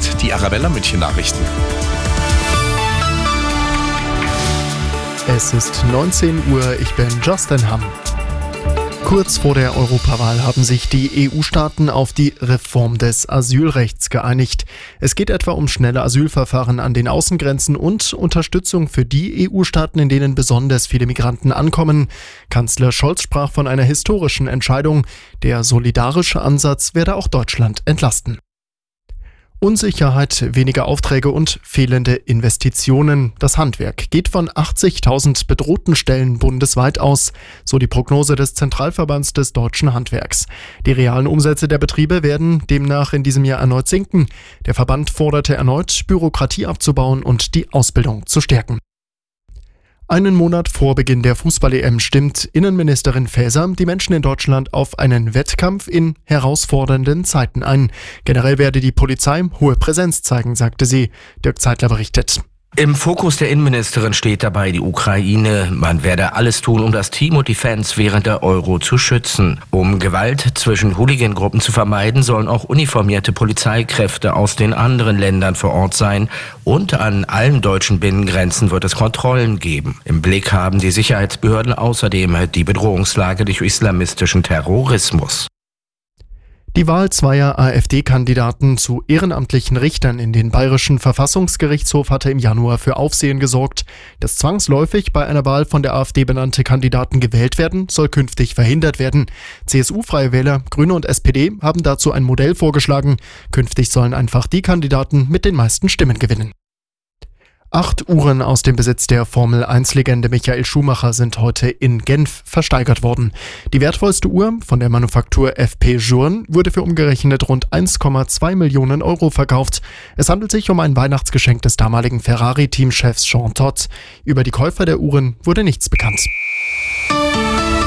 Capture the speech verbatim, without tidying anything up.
Jetzt die Arabella München Nachrichten. Es ist neunzehn Uhr, ich bin Justin Hamm. Kurz vor der Europawahl haben sich die E U-Staaten auf die Reform des Asylrechts geeinigt. Es geht etwa um schnelle Asylverfahren an den Außengrenzen und Unterstützung für die E U-Staaten, in denen besonders viele Migranten ankommen. Kanzler Scholz sprach von einer historischen Entscheidung. Der solidarische Ansatz werde auch Deutschland entlasten. Unsicherheit, weniger Aufträge und fehlende Investitionen. Das Handwerk geht von achtzigtausend bedrohten Stellen bundesweit aus, so die Prognose des Zentralverbands des deutschen Handwerks. Die realen Umsätze der Betriebe werden demnach in diesem Jahr erneut sinken. Der Verband forderte erneut, Bürokratie abzubauen und die Ausbildung zu stärken. Einen Monat vor Beginn der Fußball-E M stimmt Innenministerin Faeser die Menschen in Deutschland auf einen Wettkampf in herausfordernden Zeiten ein. Generell werde die Polizei hohe Präsenz zeigen, sagte sie. Dirk Zeitler berichtet. Im Fokus der Innenministerin steht dabei die Ukraine. Man werde alles tun, um das Team und die Fans während der Euro zu schützen. Um Gewalt zwischen Hooligan-Gruppen zu vermeiden, sollen auch uniformierte Polizeikräfte aus den anderen Ländern vor Ort sein. Und an allen deutschen Binnengrenzen wird es Kontrollen geben. Im Blick haben die Sicherheitsbehörden außerdem die Bedrohungslage durch islamistischen Terrorismus. Die Wahl zweier AfD-Kandidaten zu ehrenamtlichen Richtern in den Bayerischen Verfassungsgerichtshof hatte im Januar für Aufsehen gesorgt. Dass zwangsläufig bei einer Wahl von der AfD benannte Kandidaten gewählt werden, soll künftig verhindert werden. C S U-Freie Wähler, Grüne und S P D haben dazu ein Modell vorgeschlagen. Künftig sollen einfach die Kandidaten mit den meisten Stimmen gewinnen. Acht Uhren aus dem Besitz der Formel eins Legende Michael Schumacher sind heute in Genf versteigert worden. Die wertvollste Uhr von der Manufaktur F P Journe wurde für umgerechnet rund eins Komma zwei Millionen Euro verkauft. Es handelt sich um ein Weihnachtsgeschenk des damaligen Ferrari-Teamchefs Jean Todt. Über die Käufer der Uhren wurde nichts bekannt.